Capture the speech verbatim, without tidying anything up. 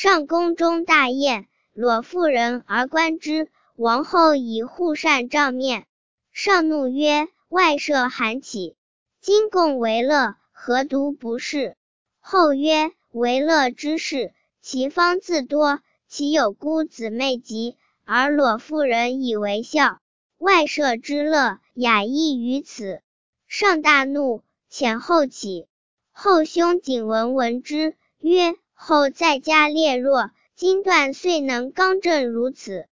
上宫中大宴，裸妇人而观之，王后以护扇帐面。上怒曰：外舍韩起，今共为乐，何独不是？后曰：为乐之事，其方自多，其有姑姊妹及，而裸妇人以为笑。外舍之乐，雅异于此。上大怒，遣后起。后兄景文闻之，曰：后在家烈弱，今断遂能刚正如此。